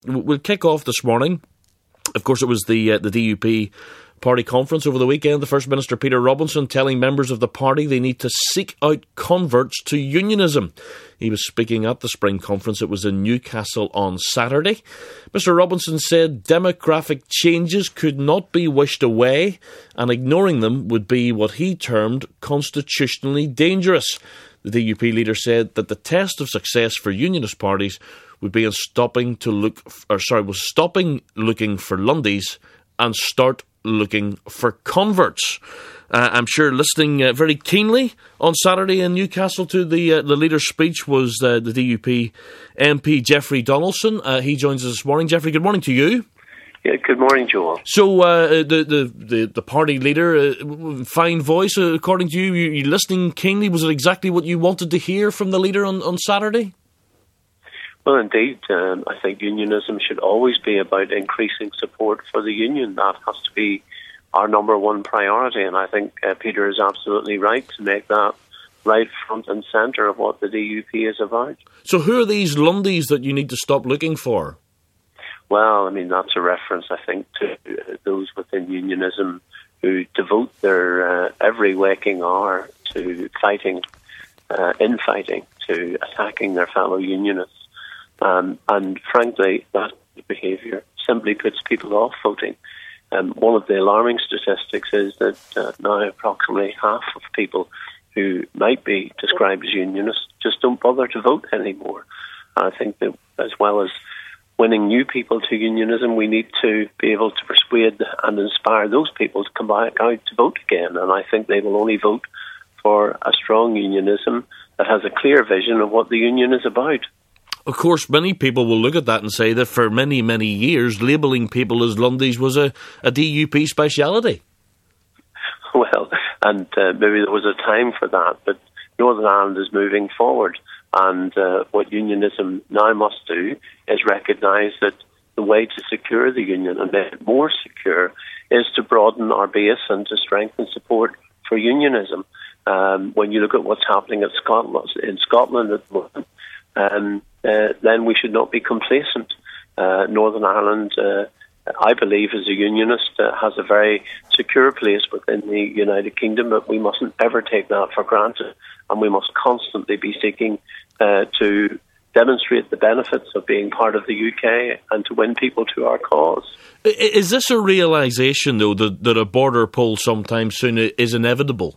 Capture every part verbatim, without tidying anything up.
we'll kick off this morning. Of course, it was the uh, the D U P party conference over the weekend. The First Minister, Peter Robinson, telling members of the party they need to seek out converts to unionism. He was speaking at the spring conference. It was in Newcastle on Saturday. Mister Robinson said demographic changes could not be wished away, and ignoring them would be what he termed constitutionally dangerous. The D U P leader said that the test of success for unionist parties would be in stopping to look, or sorry, was stopping looking for Lundies and start looking for converts. Uh, I'm sure listening uh, very keenly on Saturday in Newcastle to the uh, the leader's speech was uh, the D U P M P Jeffrey Donaldson. Uh, he joins us this morning. Jeffrey, good morning to you. Yeah, good morning, Joel. So uh, the, the, the, the party leader, uh, fine voice, uh, according to you, you, you listening keenly. Was it exactly what you wanted to hear from the leader on, on Saturday? Well, indeed, um, I think unionism should always be about increasing support for the union. That has to be our number one priority, and I think uh, Peter is absolutely right to make that right front and centre of what the D U P is about. So who are these Lundies that you need to stop looking for? Well, I mean, that's a reference, I think, to uh, those within unionism who devote their uh, every waking hour to fighting, uh, infighting, to attacking their fellow unionists. Um, and frankly, that behaviour simply puts people off voting. Um, one of the alarming statistics is that uh, now approximately half of people who might be described as unionists just don't bother to vote anymore. And I think that as well as winning new people to unionism, we need to be able to persuade and inspire those people to come back out to vote again. And I think they will only vote for a strong unionism that has a clear vision of what the union is about. Of course, many people will look at that and say that for many, many years, labelling people as Lundies was a, a D U P speciality. Well, and uh, maybe there was a time for that, but Northern Ireland is moving forward. And uh, what unionism now must do is recognise that the way to secure the union and make it more secure is to broaden our base and to strengthen support for unionism. Um, when you look at what's happening at Scotland, in Scotland at the moment, um, uh, then we should not be complacent. Uh, Northern Ireland, uh, I believe, as a unionist, uh, has a very secure place within the United Kingdom, but we mustn't ever take that for granted, and we must constantly be seeking uh, to demonstrate the benefits of being part of the U K and to win people to our cause. Is this a realisation, though, that, that a border pull sometime soon is inevitable?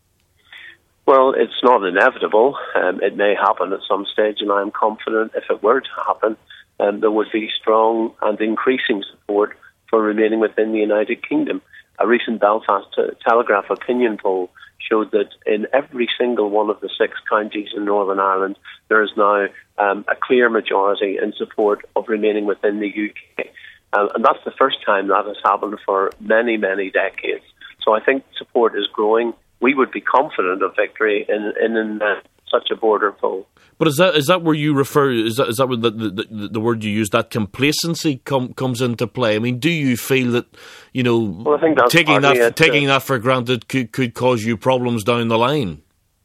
Well, it's not inevitable. Um, it may happen at some stage, and I'm confident if it were to happen, um, there would be strong and increasing support for remaining within the United Kingdom. A recent Belfast Telegraph opinion poll showed that in every single one of the six counties in Northern Ireland, there is now um, a clear majority in support of remaining within the U K. Um, and that's the first time that has happened for many, many decades. So I think support is growing. We would be confident of victory in, in, in uh, such a border poll. But is that is that where you refer? Is that is that where the the, the word you use, that complacency com, comes into play? I mean, do you feel that, you know, well, I think that's taking that it, taking uh, that for granted could could cause you problems down the line?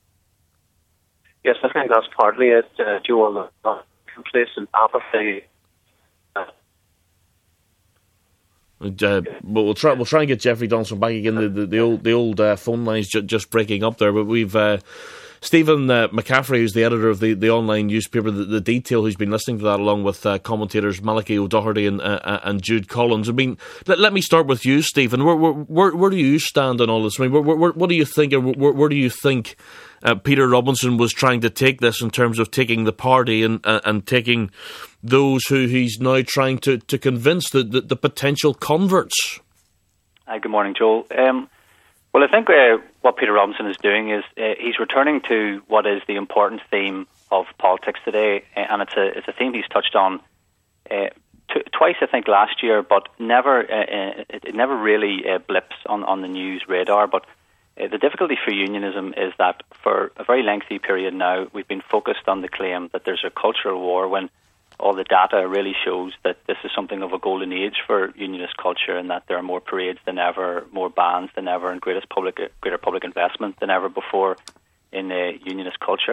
Yes, I think that's partly it, uh, Joel. Uh, complacent apathy. Uh, but we'll try. We'll try and get Jeffrey Donaldson back again. The, the, the old, the old uh, phone lines ju- just breaking up there. But we've uh, Stephen uh, McCaffrey, who's the editor of the, the online newspaper, the, the Detail, who's been listening to that, along with uh, commentators Malachy O'Doherty and uh, and Jude Collins. I mean, let, let me start with you, Stephen. Where, where where where do you stand on all this? I mean, where, where, what do you think? Where, where do you think uh, Peter Robinson was trying to take this in terms of taking the party and uh, and taking those who he's now trying to, to convince the, the, the potential converts? Hi, good morning, Joel. Um, well, I think uh, what Peter Robinson is doing is uh, he's returning to what is the important theme of politics today, uh, and it's a it's a theme he's touched on uh, t- twice, I think, last year, but never uh, uh, it, it never really uh, blips on, on the news radar. But uh, the difficulty for unionism is that for a very lengthy period now, we've been focused on the claim that there's a cultural war, when all the data really shows that this is something of a golden age for unionist culture, and that there are more parades than ever, more bans than ever, and greatest public, greater public investment than ever before in uh, unionist culture.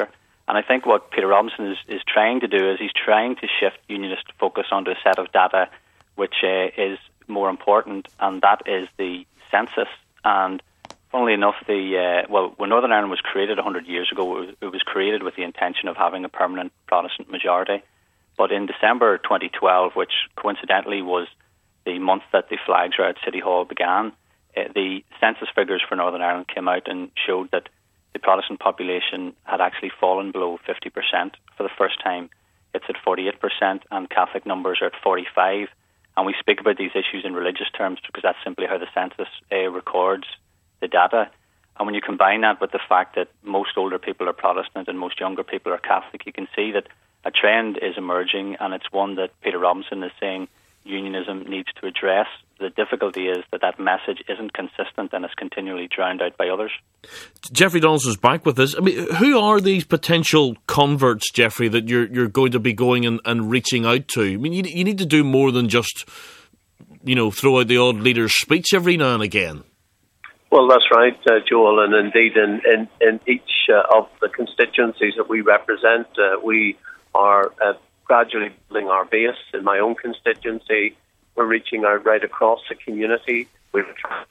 And I think what Peter Robinson is, is trying to do is he's trying to shift unionist focus onto a set of data which uh, is more important, and that is the census. And funnily enough, the uh, well, when Northern Ireland was created one hundred years ago, it was, it was created with the intention of having a permanent Protestant majority. But in December twenty twelve, which coincidentally was the month that the flags at City Hall began, uh, the census figures for Northern Ireland came out and showed that the Protestant population had actually fallen below fifty percent for the first time. It's at forty-eight percent, and Catholic numbers are at forty-five. And we speak about these issues in religious terms because that's simply how the census uh, records the data. And when you combine that with the fact that most older people are Protestant and most younger people are Catholic, you can see that a trend is emerging, and it's one that Peter Robinson is saying unionism needs to address. The difficulty is that that message isn't consistent and is continually drowned out by others. Jeffrey Donaldson's back with us. I mean, who are these potential converts, Jeffrey, that you're you're going to be going and, and reaching out to? I mean, you, you need to do more than just, you know, throw out the odd leader's speech every now and again. Well, that's right, uh, Joel, and indeed in, in, in each uh, of the constituencies that we represent, uh, we are uh, gradually building our base. In my own constituency, we're reaching out right across the community. We've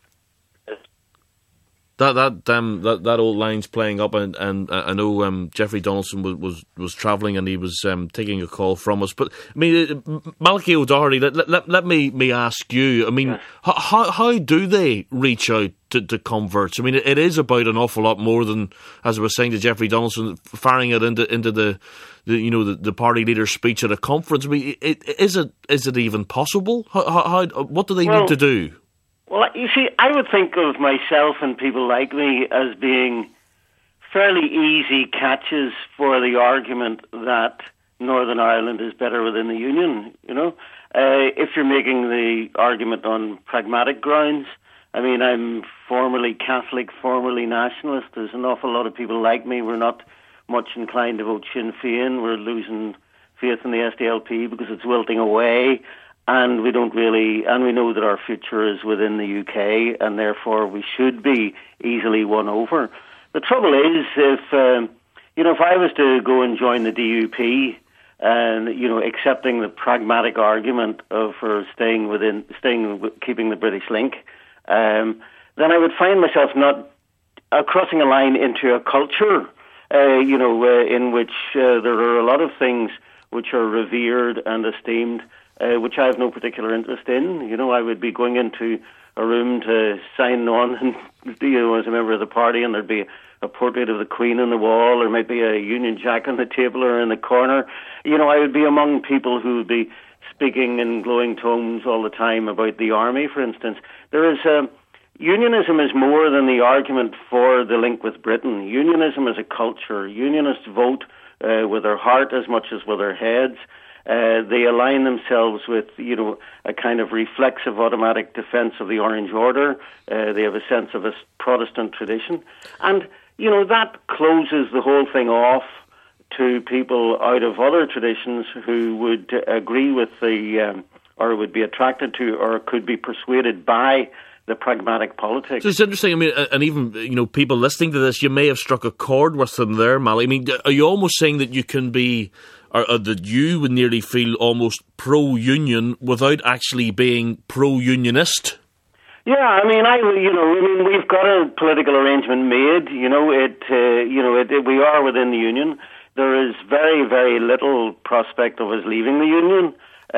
That that um that, that old line's playing up, and, and uh, I know um, Jeffrey Donaldson was was, was travelling and he was um, taking a call from us. But I mean, uh, Malachy O'Doherty, let, let let me me ask you. I mean, yeah. how how do they reach out to, to converts? I mean, it, it is about an awful lot more than, as I was saying to Jeffrey Donaldson, firing it into into the, the you know the, the party leader's speech at a conference. I mean, it, is it is it even possible? How, how what do they well, need to do? Well, you see, I would think of myself and people like me as being fairly easy catches for the argument that Northern Ireland is better within the Union, you know. Uh, if you're making the argument on pragmatic grounds, I mean, I'm formerly Catholic, formerly nationalist. There's an awful lot of people like me. We're not much inclined to vote Sinn Féin. We're losing faith in the S D L P because it's wilting away. And we don't really, and we know that our future is within the U K, and therefore we should be easily won over. The trouble is, if um, you know, if I was to go and join the D U P, and you know, accepting the pragmatic argument of for staying within, staying, keeping the British link, um, then I would find myself not uh, crossing a line into a culture, uh, you know, uh, in which uh, there are a lot of things which are revered and esteemed. Uh, which I have no particular interest in. You know, I would be going into a room to sign on, and you know, as a member of the party, and there'd be a portrait of the Queen on the wall, or might be a Union Jack on the table or in the corner. You know, I would be among people who would be speaking in glowing tones all the time about the army, for instance. There is a unionism is more than the argument for the link with Britain. Unionism is a culture. Unionists vote uh, with their heart as much as with their heads. Uh, they align themselves with, you know, a kind of reflexive automatic defence of the Orange Order. Uh, they have a sense of a Protestant tradition. And, you know, that closes the whole thing off to people out of other traditions who would agree with the, um, or would be attracted to, or could be persuaded by the pragmatic politics. So it's interesting, I mean, and even, you know, people listening to this, you may have struck a chord with them there, Mally. I mean, are you almost saying that you can be, or, or that you would nearly feel almost pro-union without actually being pro-unionist? Yeah, I mean, I, you know, I mean, we've got a political arrangement made. You know, it, uh, you know, it, it, we are within the union. There is very, very little prospect of us leaving the union.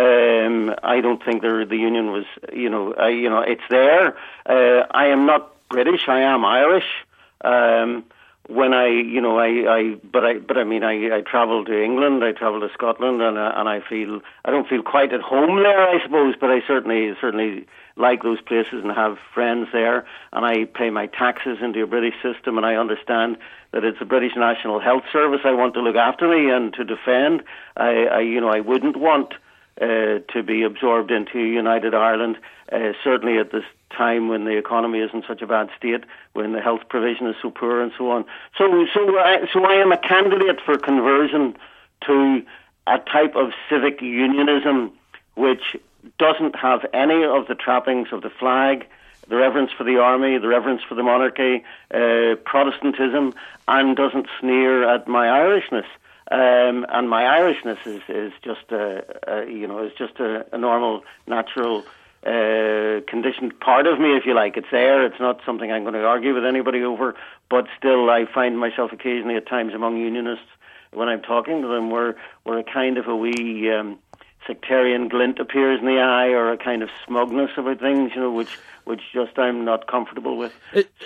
Um, I don't think there, the union was, you know, I, you know, it's there. Uh, I am not British. I am Irish. Um, when I, you know, I, I, but I, but I mean, I, I travel to England. I travel to Scotland, and uh, and I feel, I don't feel quite at home there, I suppose. But I certainly, certainly like those places and have friends there. And I pay my taxes into a British system, and I understand that it's the British National Health Service I want to look after me and to defend. I, I you know, I wouldn't want Uh, to be absorbed into United Ireland, uh, certainly at this time when the economy is in such a bad state, when the health provision is so poor and so on. So, so, I, so I am a candidate for conversion to a type of civic unionism which doesn't have any of the trappings of the flag, the reverence for the army, the reverence for the monarchy, uh, Protestantism, and doesn't sneer at my Irishness. Um, and my Irishness is, is just a, a you know is just a, a normal, natural, uh, conditioned part of me, if you like. It's there. It's not something I'm going to argue with anybody over. But still, I find myself occasionally at times among Unionists when I'm talking to them, where where a kind of a wee um, sectarian glint appears in the eye, or a kind of smugness about things, you know, which which just I'm not comfortable with. It,